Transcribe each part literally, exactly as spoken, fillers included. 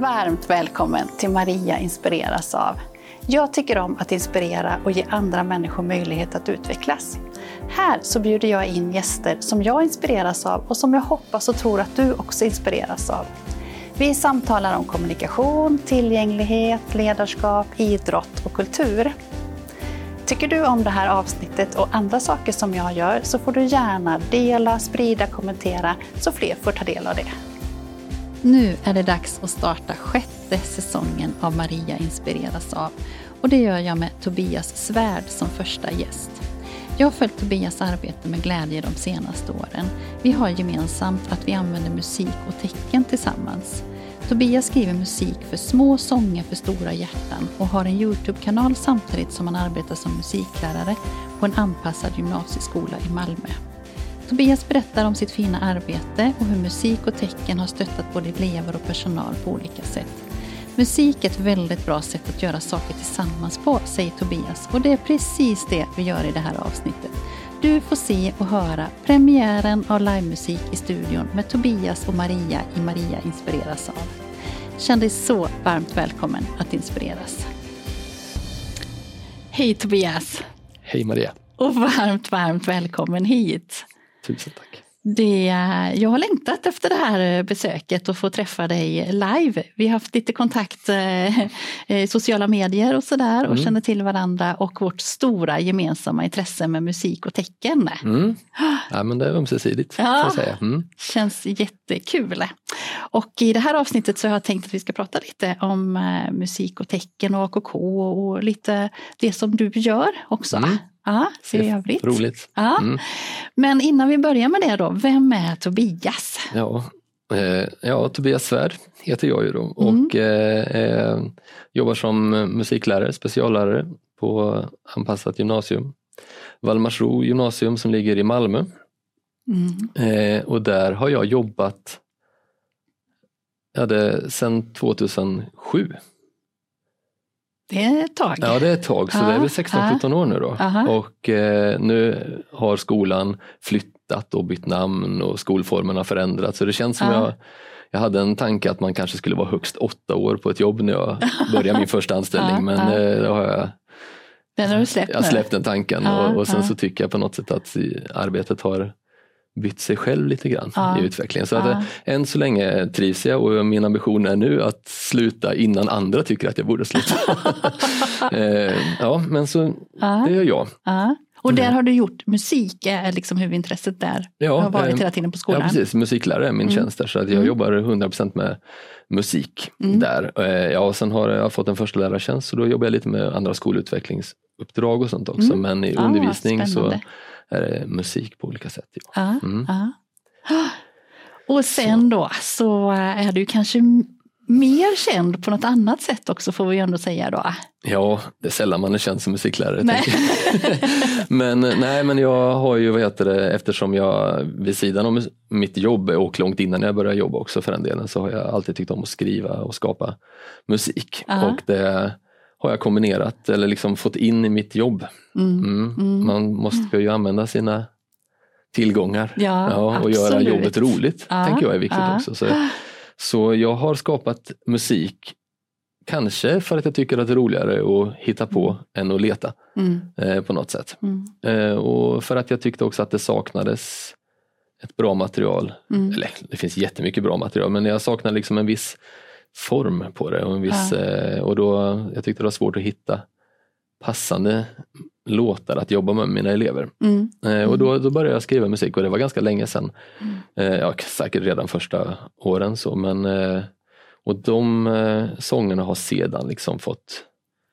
Varmt välkommen till Maria inspireras av. Jag tycker om att inspirera och ge andra människor möjlighet att utvecklas. Här så bjuder jag in gäster som jag inspireras av och som jag hoppas och tror att du också inspireras av. Vi samtalar om kommunikation, tillgänglighet, ledarskap, idrott och kultur. Tycker du om det här avsnittet och andra saker som jag gör så får du gärna dela, sprida, kommentera så fler får ta del av det. Nu är det dags att starta sjätte säsongen av Maria inspireras av. Och det gör jag med Tobias Svärd som första gäst. Jag har följt Tobias arbete med glädje de senaste åren. Vi har gemensamt att vi använder musik och tecken tillsammans. Tobias skriver musik för små sånger för stora hjärtan och har en YouTube-kanal samtidigt som han arbetar som musiklärare på en anpassad gymnasieskola i Malmö. Tobias berättar om sitt fina arbete och hur musik och tecken har stöttat både elever och personal på olika sätt. Musik är ett väldigt bra sätt att göra saker tillsammans på, säger Tobias. Och det är precis det vi gör i det här avsnittet. Du får se och höra premiären av livemusik i studion med Tobias och Maria i Maria inspireras av. Känn dig så varmt välkommen att inspireras. Hej Tobias. Hej Maria. Och varmt, varmt välkommen hit. Tusen tack. Det, jag har längtat efter det här besöket och få träffa dig live. Vi har haft lite kontakt i sociala medier och sådär och mm. känner till varandra och vårt stora gemensamma intresse med musik och tecken. Mm. Ja, men det är ömsesidigt, ja, kan jag säga. Mm. Känns jättekul. Och i det här avsnittet så har jag tänkt att vi ska prata lite om musik och tecken och A K K och lite det som du gör också. Mm. Ja, det är övrigt. Roligt. Ja. Mm. Men innan vi börjar med det då, vem är Tobias? Ja, eh, ja Tobias Svärd heter jag ju då och mm. eh, jobbar som musiklärare, speciallärare på anpassat gymnasium. Valdemarsro gymnasium som ligger i Malmö. Mm. Eh, och där har jag jobbat ja, det, sedan tvåtusendsju. Det är ett tag. Ja, det är ett tag. Så ah, det är väl sexton sjutton år nu då. Aha. Och eh, nu har skolan flyttat och bytt namn och skolformen har förändrats. Så det känns som ah. jag, jag hade en tanke att man kanske skulle vara högst åtta år på ett jobb när jag började min första anställning. ah, men ah. Eh, då har jag, den har du släppt jag släppt den tanken. Ah, och, och sen ah. så tycker jag på något sätt att arbetet har bytt sig själv lite grann ja. i utvecklingen. Så ja. att än så länge trivs jag och min ambition är nu att sluta innan andra tycker att jag borde sluta. eh, ja, men så ja. det gör jag. Ja. Och där har du gjort musik, är liksom huvudintresset där? Ja, du har varit eh, hela tiden på skolan. Ja, precis. Musiklärare är min mm. tjänst där, så att jag mm. jobbar hundra procent med musik mm. där. Eh, ja, och sen har jag fått en första lärartjänst så då jobbar jag lite med andra skolutvecklingsuppdrag och sånt också. Mm. Men i ja, undervisning så är det musik på olika sätt. Ja. Mm. Ja. Och sen så. då så är du kanske mer känd på något annat sätt också, får vi ändå säga då. Ja, det är sällan man är känd som musiklärare. Nej. men nej, men jag har ju, vad heter det, eftersom jag vid sidan om mitt jobb och långt innan jag började jobba också för den delen, så har jag alltid tyckt om att skriva och skapa musik. Uh-huh. Och det har jag kombinerat eller liksom fått in i mitt jobb. Mm. Mm. Mm. Man måste ju använda sina tillgångar ja, ja, och göra jobbet roligt, ja, tänker jag är viktigt ja. också. Så, så jag har skapat musik kanske för att jag tycker att det är roligare att hitta på mm. än att leta mm. eh, på något sätt. Mm. Eh, och för att jag tyckte också att det saknades ett bra material. Mm. Eller det finns jättemycket bra material, men jag saknar liksom en viss form på det och en viss, ja. eh, och då jag tyckte det var svårt att hitta passande låtar att jobba med mina elever. Mm. Eh, och då, då började jag skriva musik och det var ganska länge sedan. Mm. Eh, ja, säkert redan första åren så, men eh, och de eh, sångerna har sedan liksom fått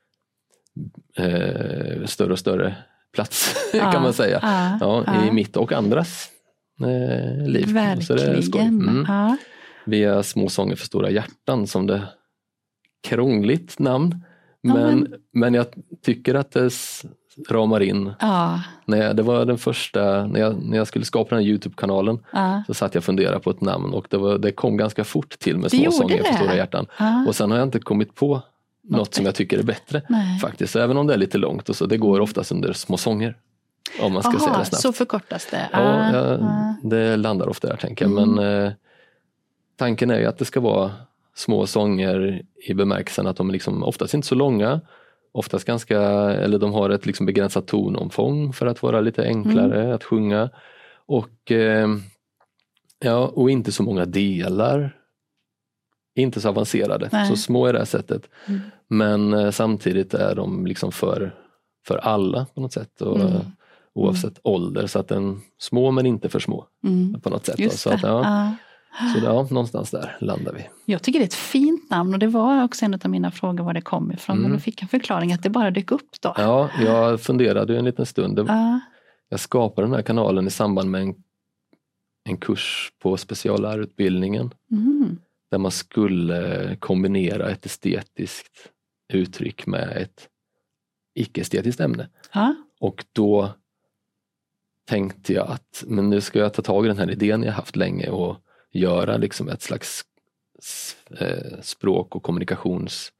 eh, större och större plats ja. kan man säga. Ja, ja, ja. I mitt och andras eh, liv. Verkligen. Så det är skoj. Mm. Ja. Via Små sånger för stora hjärtan som det krångligt namn. Men, ja, men... men jag tycker att det ramar in. Ja. När jag, det var den första, när jag, när jag skulle skapa den här YouTube-kanalen ja. så satt jag och funderade på ett namn och det, var, det kom ganska fort till med Små sånger för stora hjärtan. Ja. Och sen har jag inte kommit på något, något som jag tycker är bättre. Nej. Faktiskt, så även om det är lite långt och så, det går oftast under Små sånger. Om man ska Aha, säga det snabbt. Så förkortas det? Ja, ah, jag, ah. det landar ofta där tänker jag. Mm. Men eh, tanken är ju att det ska vara små sånger i bemärkelsen att de är liksom oftast inte så långa. Oftast ganska, eller de har ett liksom begränsat tonomfång för att vara lite enklare mm. att sjunga. Och, eh, ja, och inte så många delar. Inte så avancerade, Nej. så små i det här sättet. Mm. Men eh, samtidigt är de liksom för, för alla på något sätt. Och, mm. Oavsett mm. ålder, så att den små men inte för små mm. på något sätt. Just så att, ja, uh. så ja, någonstans där landar vi. Jag tycker det är ett fint namn, och det var också en av mina frågor var det kom ifrån. Mm. Men då fick jag förklaring att det bara dök upp då. Ja, jag funderade en liten stund. Det, uh. Jag skapade den här kanalen i samband med en, en kurs på speciallärarutbildningen. Mm. Där man skulle kombinera ett estetiskt uttryck med ett icke-estetiskt ämne. Uh. Och då tänkte jag att men nu ska jag ta tag i den här idén jag haft länge och göra liksom ett slags eh, språk- och kommunikations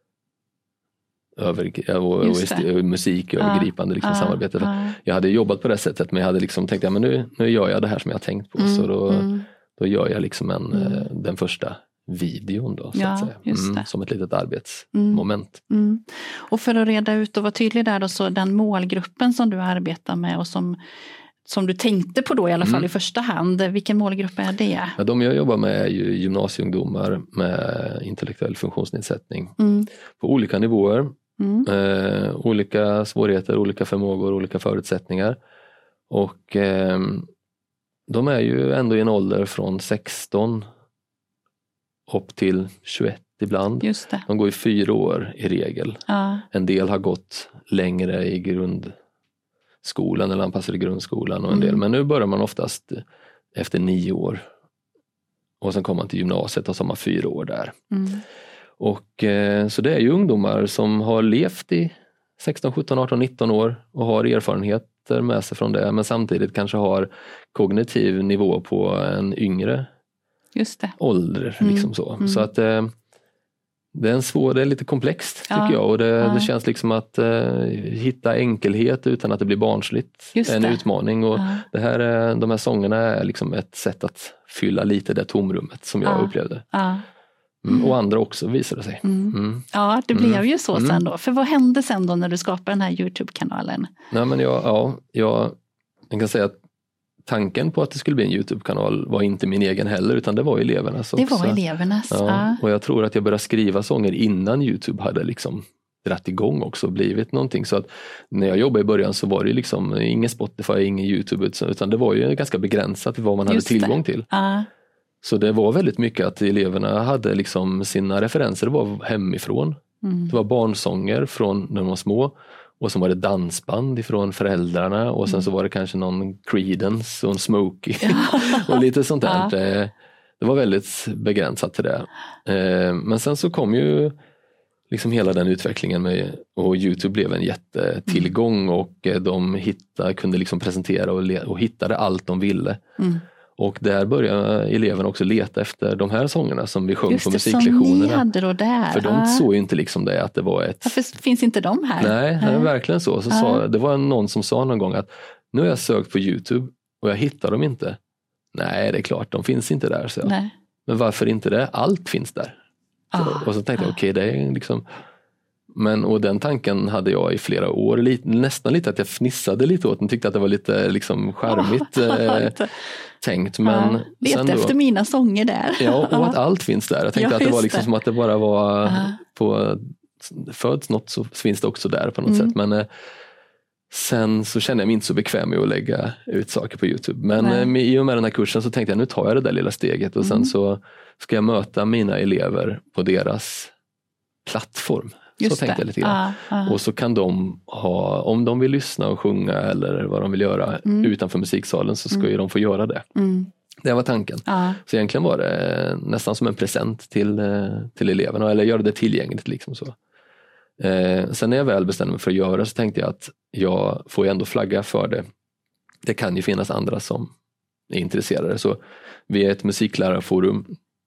över, och, och est- musik övergripande liksom, uh, samarbete. Uh. Jag hade jobbat på det sättet, men jag hade liksom tänkt ja, men nu, nu gör jag det här som jag har tänkt på. Mm, så då, mm. då gör jag liksom en, mm. eh, den första videon då, så ja, att säga. Just mm, som ett litet arbetsmoment. Mm. Mm. Och för att reda ut och vara tydlig där då, så den målgruppen som du arbetar med och som, som du tänkte på då i alla fall mm. i första hand, vilken målgrupp är det? Ja, de jag jobbar med är ju gymnasieungdomar med intellektuell funktionsnedsättning mm. på olika nivåer, mm. eh, olika svårigheter, olika förmågor, olika förutsättningar. Och eh, de är ju ändå i en ålder från sexton upp till tjugoett ibland. Just det. De går i fyra år i regel. Ja. En del har gått längre i grundskolan eller anpassade grundskolan och en mm. del. Men nu börjar man oftast efter nio år. Och sen kommer man till gymnasiet och så har man fyra år där. Mm. Och eh, så det är ju ungdomar som har levt i sexton, sjutton, arton, nitton år och har erfarenheter med sig från det. Men samtidigt kanske har kognitiv nivå på en yngre Just det. ålder. Mm. Liksom så. Mm. så att eh, det är en svår, det är lite komplext tycker ja. jag. Och det, ja. det känns liksom att eh, hitta enkelhet utan att det blir barnsligt. Just en det. utmaning. Och ja. det här, de här sångerna är liksom ett sätt att fylla lite det tomrummet som jag ja. upplevde. Ja. Mm. Och andra också visade sig. Mm. Mm. Ja, det blev mm. ju så sen då. För vad hände sen då när du skapade den här YouTube-kanalen? Nej, men jag, ja, jag, jag kan säga att tanken på att det skulle bli en YouTube-kanal var inte min egen heller, utan det var elevernas också. Det var elevernas, ja. ja. Och jag tror att jag började skriva sånger innan YouTube hade liksom dratt igång också och blivit någonting. Så att när jag jobbade i början så var det liksom ingen Spotify, ingen YouTube, utan det var ju ganska begränsat vad man Just hade tillgång det. till. Ja. Så det var väldigt mycket att eleverna hade liksom sina referenser, det var hemifrån. Mm. Det var barnsånger från när de var små. Och så var det dansband ifrån föräldrarna. Och sen så var det kanske någon Creedence och en Smokey. och lite sånt där. Ja. Det var väldigt begränsat till det. Men sen så kom ju liksom hela den utvecklingen med, och YouTube blev en jättetillgång. Mm. Och de hittade, kunde liksom presentera och, le, och hittade allt de ville. Mm. Och där började eleverna också leta efter de här sångerna som vi sjöng Just på musiklektionerna. Som ni hade då där. För de ah. såg ju inte liksom det att det var ett... Varför finns inte de här? Nej, det är verkligen så. så ah. sa, det var någon som sa någon gång att nu har jag sökt på YouTube och jag hittar dem inte. Nej, det är klart, de finns inte där. Så jag. Men varför inte det? Allt finns där. Så, ah. Och så tänkte jag, okej, okay, det är liksom... Men, och den tanken hade jag i flera år, lite, nästan lite att jag fnissade lite åt den, tyckte att det var lite liksom charmigt eh, tänkt. Men ja, leta sen då, efter mina sånger där. Ja, och att allt finns där. Jag tänkte ja, att det var liksom det. som att det bara var ja. på föds något så finns det också där på något mm. sätt. Men eh, sen så kände jag mig inte så bekväm med att lägga ut saker på YouTube. Men eh, i och med den här kursen så tänkte jag, nu tar jag det där lilla steget och mm. sen så ska jag möta mina elever på deras plattform. Just så tänkte jag lite grann. Ah, ah. Och så kan de ha, om de vill lyssna och sjunga eller vad de vill göra mm. utanför musiksalen, så ska mm. ju de få göra det. Mm. Det var tanken. Ah. Så egentligen var det nästan som en present till, till eleverna, eller göra det tillgängligt liksom så. Eh, sen när jag väl bestämde mig för att göra, så tänkte jag att jag får ju ändå flagga för det. Det kan ju finnas andra som är intresserade. Så via ett musiklärarforum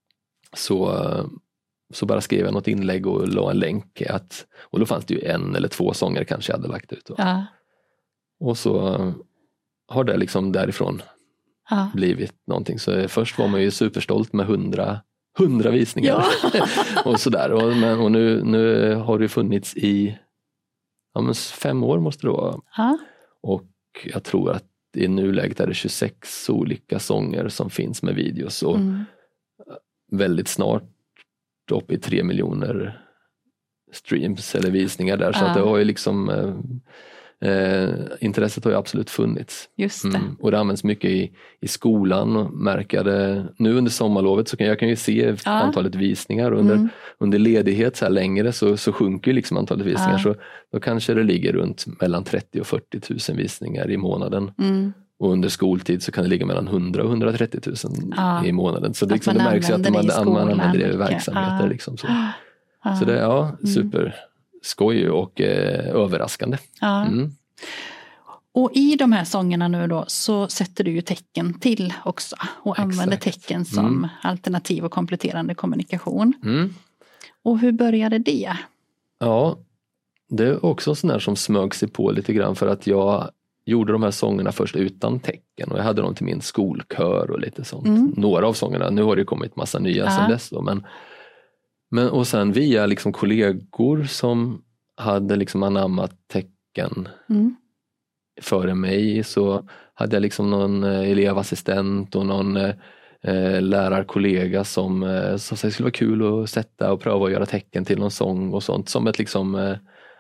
så Så bara skrev jag något inlägg och la en länk. Att, och då fanns det ju en eller två sånger kanske jag hade lagt ut. Ja. Och så har det liksom därifrån ja. blivit någonting. Så först var man ju superstolt med hundra hundra visningar. Ja. och sådär. Och, men, och nu, nu har det funnits i ja, men fem år måste det vara. Ja. Och jag tror att i nuläget är det tjugosex olika sånger som finns med videos. Och mm. väldigt snart upp i tre miljoner streams eller visningar där. Så ja. att det har ju liksom eh, eh, intresset har ju absolut funnits. Just det. Mm. Och det används mycket i, i skolan och märker det. Nu under sommarlovet så kan jag kan ju se ja. antalet visningar. Under, mm. under ledighet så här längre så, så sjunker ju liksom antalet visningar. Ja. Så då kanske det ligger runt mellan trettio och fyrtio tusen visningar i månaden. Mm. Och under skoltid så kan det ligga mellan hundra och hundratrettio tusen ja. i månaden. Så det, liksom, det märks ju att man, det man använder det i verksamheter. Ja. Liksom, så. Ja. så det är ja, super skoj och eh, överraskande. Ja. Mm. Och i de här sångerna nu då så sätter du ju tecken till också. Och Exakt. använder tecken som mm. alternativ och kompletterande kommunikation. Mm. Och hur började det? Ja, det är också sån här som smög sig på lite grann för att jag gjorde de här sångerna först utan tecken och jag hade dem till min skolkör och lite sånt. Mm. Några av sångerna, nu har det kommit massa nya ja. sedan dess då, men, men och sen via liksom kollegor som hade liksom anammat tecken mm. före mig så hade jag liksom någon elevassistent och någon eh, lärarkollega som, eh, som sa det skulle vara kul att sätta och pröva att göra tecken till någon sång och sånt som ett liksom eh,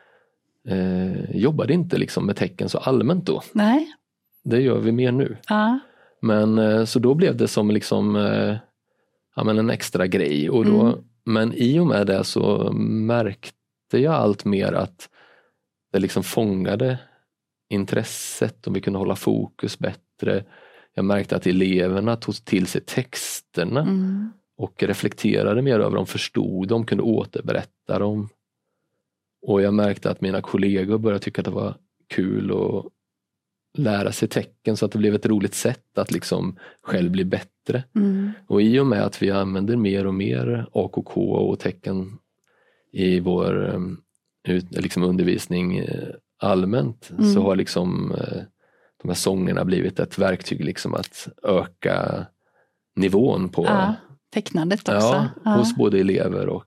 Eh, jobbade inte liksom med tecken så allmänt då. Nej. Det gör vi mer nu. Ja. Men eh, så då blev det som liksom eh, ja, men en extra grej. Och då, mm. Men i och med det så märkte jag allt mer att det liksom fångade intresset och vi kunde hålla fokus bättre. Jag märkte att eleverna tog till sig texterna mm. och reflekterade mer över dem, förstod dem, kunde återberätta dem. Och jag märkte att mina kollegor började tycka att det var kul att lära sig tecken så att det blev ett roligt sätt att liksom själv bli bättre. Mm. Och i och med att vi använder mer och mer A K K och tecken i vår liksom undervisning allmänt mm. så har liksom de här sångerna blivit ett verktyg liksom att öka nivån på ja, tecknandet också. Ja, ja. hos både elever och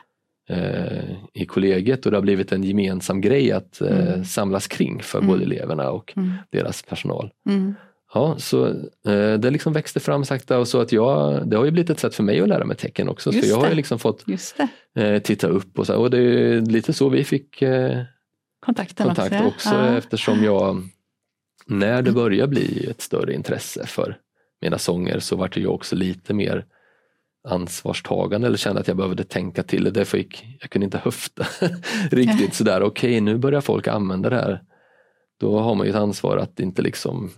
i kollegiet och det har blivit en gemensam grej att mm. eh, samlas kring för mm. både eleverna och mm. deras personal. Mm. Ja, så eh, det liksom växte fram sakta och så att jag, det har ju blivit ett sätt för mig att lära mig tecken också. Just för jag har ju liksom fått eh, titta upp och så och det är lite så vi fick eh, Kontakten kontakt också, också ja. eftersom jag när det började bli ett större intresse för mina sånger så var det jag också lite mer ansvarstagande eller kände att jag behövde tänka till det. Därför gick, jag kunde inte höfta riktigt sådär. Okej, okay, nu börjar folk använda det här. Då har man ju ett ansvar att inte liksom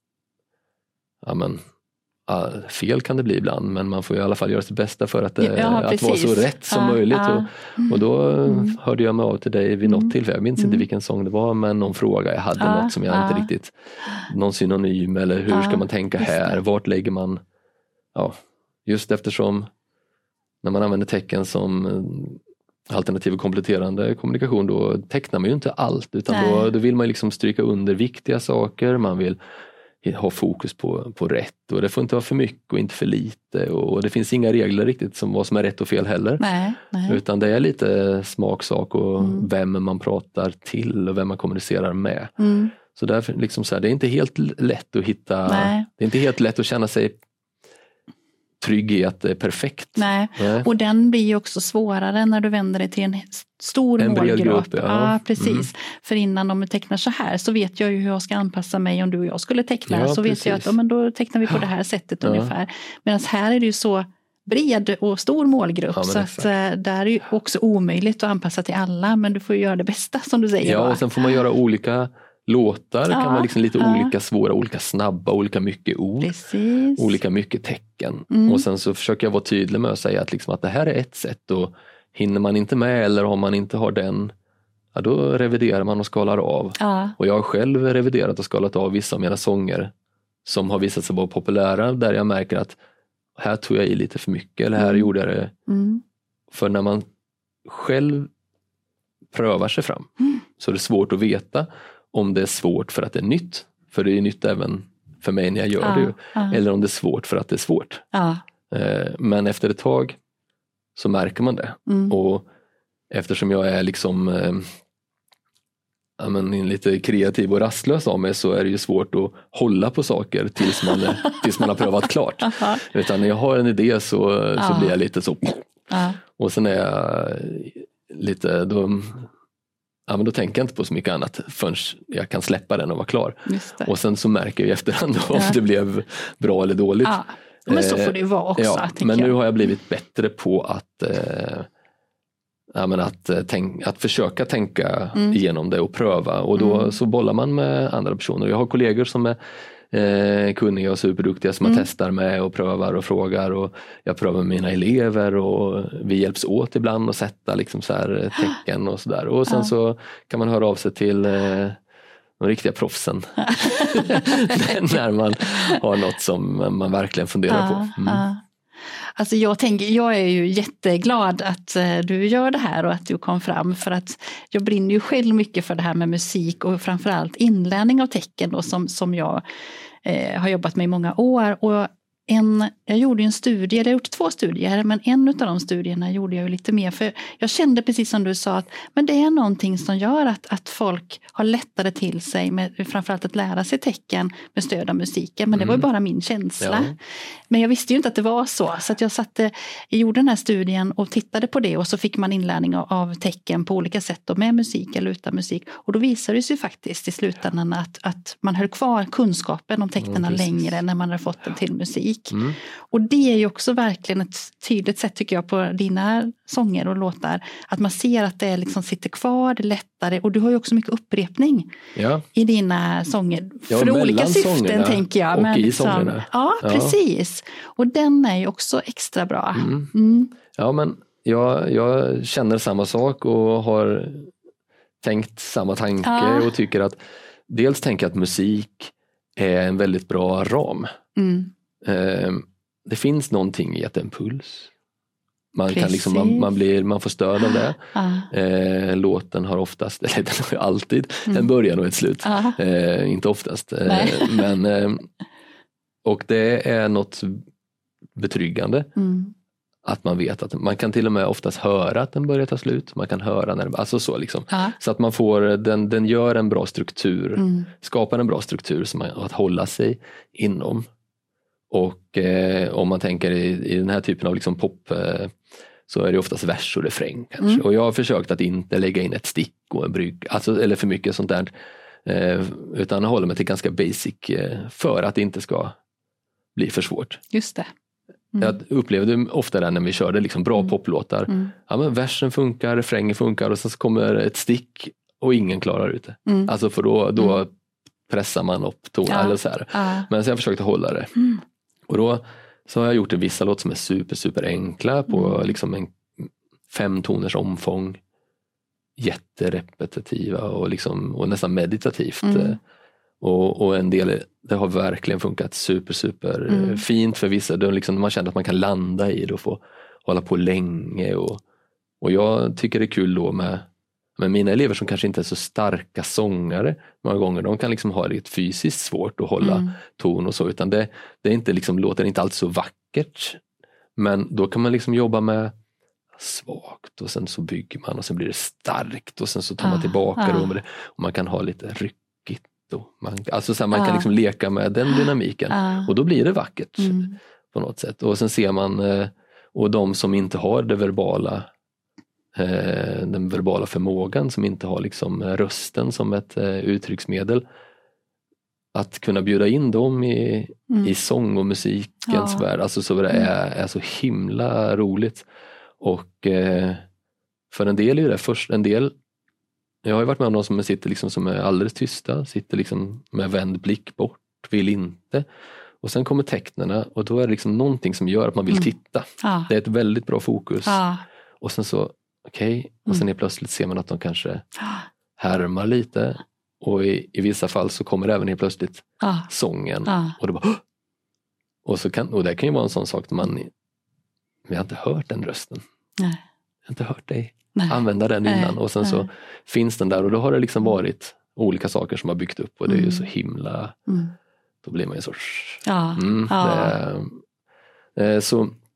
ja men fel kan det bli ibland men man får i alla fall göra sitt bästa för att, det, ja, att vara så rätt som ja, möjligt. Ja. Och, och då mm. hörde jag mig av till dig vid något mm. tillfälle. Jag minns mm. inte vilken sång det var men någon fråga. Jag hade ja, något som jag ja. inte riktigt någon synonym eller hur ja, ska man tänka här? Vart lägger man ja just eftersom när man använder tecken som alternativ och kompletterande kommunikation då tecknar man ju inte allt utan då, då vill man liksom stryka under viktiga saker, man vill ha fokus på, på rätt och det får inte vara för mycket och inte för lite och det finns inga regler riktigt som vad som är rätt och fel heller. Nej, nej. Utan det är lite smaksak och mm. vem man pratar till och vem man kommunicerar med. Mm. Så därför liksom så här, det är inte helt lätt att hitta, nej. det är inte helt lätt att känna sig trygg i att det är perfekt. Nej. Nej, och den blir ju också svårare när du vänder dig till en stor en målgrupp. Grupp, ja. ja, precis. Mm. För innan de tecknar så här så vet jag ju hur jag ska anpassa mig om du och jag skulle teckna. Ja, så precis. vet jag att ja, men då tecknar vi på det här sättet ja. ungefär. Medan här är det ju så bred och stor målgrupp ja, så att där är ju också omöjligt att anpassa till alla men du får ju göra det bästa som du säger. Ja, och sen får man göra olika låtar ja, kan vara liksom lite ja. olika svåra, olika snabba, olika mycket ord, Precis. olika mycket tecken. Mm. Och sen så försöker jag vara tydlig med att säga att, liksom att det här är ett sätt och hinner man inte med eller om man inte har den, ja, då reviderar man och skalar av. Ja. Och jag har själv reviderat och skalat av vissa av mina sånger som har visat sig vara populära där jag märker att här tog jag i lite för mycket eller här mm. gjorde jag det. Mm. För när man själv prövar sig fram mm. så är det svårt att veta om det är svårt för att det är nytt, för det är nytt även för mig när jag gör ja, det ju. Ja. Eller om det är svårt för att det är svårt. Ja. Eh, men efter ett tag så märker man det. Mm. Och eftersom jag är liksom eh, ja, men lite kreativ och rastlös av mig, så är det ju svårt att hålla på saker tills man, tills man har prövat klart. Utan när jag har en idé så, ja. så blir jag lite så. Ja. Och sen är jag lite, då, ja, men då tänker jag inte på så mycket annat förrän jag kan släppa den och vara klar. Och sen så märker jag i efterhand om ja. det blev bra eller dåligt. Ja. Men så får det ju vara också. Ja, men nu har jag blivit bättre på att eh, ja, men att, tänk, att försöka tänka mm. igenom det och pröva. Och då mm. så bollar man med andra personer. Jag har kollegor som är eh, kunniga och superduktiga som mm. jag testar med och prövar och frågar. Och jag prövar med mina elever och vi hjälps åt ibland att sätta liksom så här tecken och sådär. Och sen ja. så kan man höra av sig till eh, de riktiga proffsen. När man har något som man verkligen funderar ja, på. Mm. Ja. Alltså jag tänker, jag är ju jätteglad att du gör det här och att du kom fram, för att jag brinner ju själv mycket för det här med musik och framförallt inlärning av tecken då, som, som jag eh, har jobbat med i många år. Och en, jag gjorde en studie, jag har gjort två studier, men en av de studierna gjorde jag ju lite mer, för jag kände precis som du sa att men det är någonting som gör att, att folk har lättare till sig med framförallt att lära sig tecken med stöd av musiken, men mm. det var ju bara min känsla. Ja. Men jag visste ju inte att det var så, så att jag satte, jag gjorde den här studien och tittade på det och så fick man inlärning av, av tecken på olika sätt då, med musik eller utan musik, och då visade det sig faktiskt i slutändan att, att man höll kvar kunskapen om tecknen mm, längre när man hade fått den till musik. Mm. Och det är ju också verkligen ett tydligt sätt tycker jag på dina sånger och låtar, att man ser att det liksom sitter kvar, det är lättare, och du har ju också mycket upprepning ja. i dina sånger ja, för olika syften tänker jag. Och men i liksom, sångerna. Ja, ja, precis. Och den är ju också extra bra. Mm. Mm. Ja, men jag, jag känner samma sak och har tänkt samma tanke ja. och tycker att dels tänker att musik är en väldigt bra ram. Mm. Eh, det finns någonting i att det är en puls. Man, kan liksom, man, man, blir, man får stöd av det. Ah. Eh, låten har oftast, eller den har ju alltid mm. en början och ett slut. Ah. Eh, inte oftast. Eh, men, eh, och det är något betryggande. Mm. Att man vet att man kan till och med oftast höra att den börjar ta slut. Man kan höra när det, alltså så liksom. Ah. Så att man får, den, den gör en bra struktur. Mm. Skapar en bra struktur som man, att hålla sig inom. Och eh, om man tänker i, i den här typen av liksom pop eh, så är det oftast vers och refräng kanske. Mm. Och jag har försökt att inte lägga in ett stick och en brygg, alltså, eller för mycket sånt där. Eh, utan hålla mig till ganska basic eh, för att det inte ska bli för svårt. Just det. Mm. Jag upplevde ofta det när vi körde liksom bra mm. poplåtar. Mm. Ja, men versen funkar, refrängen funkar och sen så kommer ett stick och ingen klarar ut det. Mm. Alltså för då, då mm. pressar man upp tonen ja. eller så här. Ja. Men så jag försökte hålla det. Mm. Och då så har jag gjort en vissa låt som är super super enkla på mm. liksom en fem toners omfång, jätterepetitiva och, liksom, och nästan meditativt. Mm. Och, och en del, det har verkligen funkat super super mm. fint för vissa. Det är liksom, man känner att man kan landa i det och få hålla på länge. Och, och jag tycker det är kul då med, med mina elever som kanske inte är så starka sångare många gånger. De kan liksom ha det fysiskt svårt att hålla mm. ton och så. Utan det, det är inte liksom, låter inte alls så vackert. Men då kan man liksom jobba med svagt och sen så bygger man och sen blir det starkt och sen så tar man tillbaka ah, ah. det och man kan ha lite ryckigt. Och man, alltså så här, man ah. kan liksom leka med den dynamiken ah. och då blir det vackert mm. på något sätt. Och sen ser man och de som inte har det verbala den verbala förmågan, som inte har liksom rösten som ett uttrycksmedel, att kunna bjuda in dem i, mm. i sång och musikens ja. värld, alltså så det är, är så himla roligt. Och eh, för en del är det först, en del jag har ju varit med om någon som sitter liksom som är alldeles tysta, sitter liksom med vänd blick bort, vill inte, och sen kommer tecknarna och då är det liksom någonting som gör att man vill mm. titta. Ja. Det är ett väldigt bra fokus. Ja. Och sen så okej, okay. och sen är plötsligt ser man att de kanske härmar lite. Och i, i vissa fall så kommer även helt plötsligt ah. sången. Ah. Och, det bara, och, så kan, och det kan ju vara en sån sak att man vi har inte hört den rösten. Nej. Jag har inte hört dig Nej. använda den innan. Nej. Och sen Nej. så finns den där och då har det liksom varit olika saker som har byggt upp. Och det är ju mm. så himla, mm. då blir man ju så ja. Mm, ja. Det, så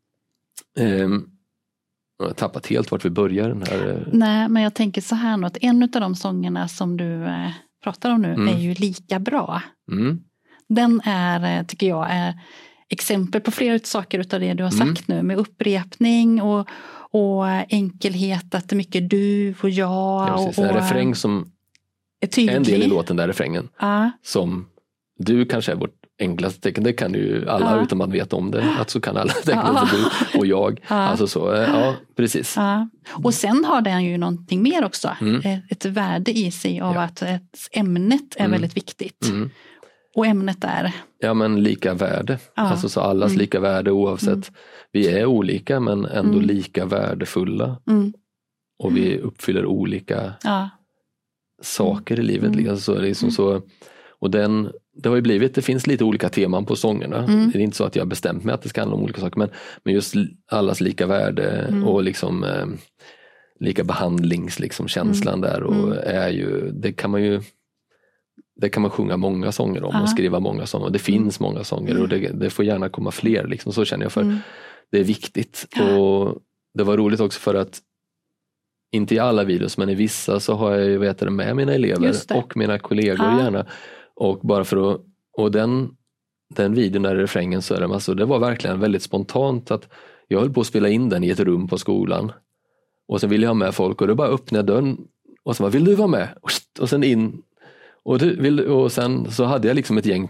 Um, jag har tappat helt vart vi börjar den här. Nej, men jag tänker så här nu, att en av de sångerna som du eh, pratar om nu mm. är ju Lika bra. Mm. Den är, tycker jag, är exempel på flera saker utav det du har sagt mm. nu, med upprepning och, och enkelhet, att det är mycket du och jag. Ja, precis, och, en refräng som är tydlig. En del i låten där refrängen uh. som du kanske är vårt enklaste tecken, det kan ju alla uh. utan man vet om det, att så kan alla teckna uh. för du och jag, uh. alltså så, ja precis. Uh. Och sen har den ju någonting mer också, mm. ett värde i sig av ja. att ett ämnet är mm. väldigt viktigt. Mm. Och ämnet är? Ja, men lika värde. Ja. Alltså så allas mm. lika värde oavsett. Mm. Vi är olika men ändå mm. lika värdefulla. Mm. Och vi uppfyller olika ja. saker i livet. Mm. Alltså, liksom så, och den, det har ju blivit, det finns lite olika teman på sångerna. Mm. Det är inte så att jag har bestämt mig att det ska handla om olika saker. Men, men just allas lika värde mm. och liksom eh, lika behandlings liksom, känslan mm. där. Och mm. är ju, det kan man ju Det kan man sjunga många sånger om. Aha. Och skriva många sånger. Det finns många sånger. Mm. Och det, det får gärna komma fler. Liksom. Så känner jag för. Mm. Det är viktigt. Ja. Och det var roligt också för att inte i alla videos men i vissa så har jag ju vet det, med mina elever och mina kollegor ja. gärna. Och bara för att och den, den videon där refrängen så är det, alltså, det var verkligen väldigt spontant att jag höll på att spela in den i ett rum på skolan. Och sen ville jag ha med folk och då bara öppnade dörren och så bara, vill du vara med? Och sen in. Och, du, vill, och sen så hade jag liksom ett gäng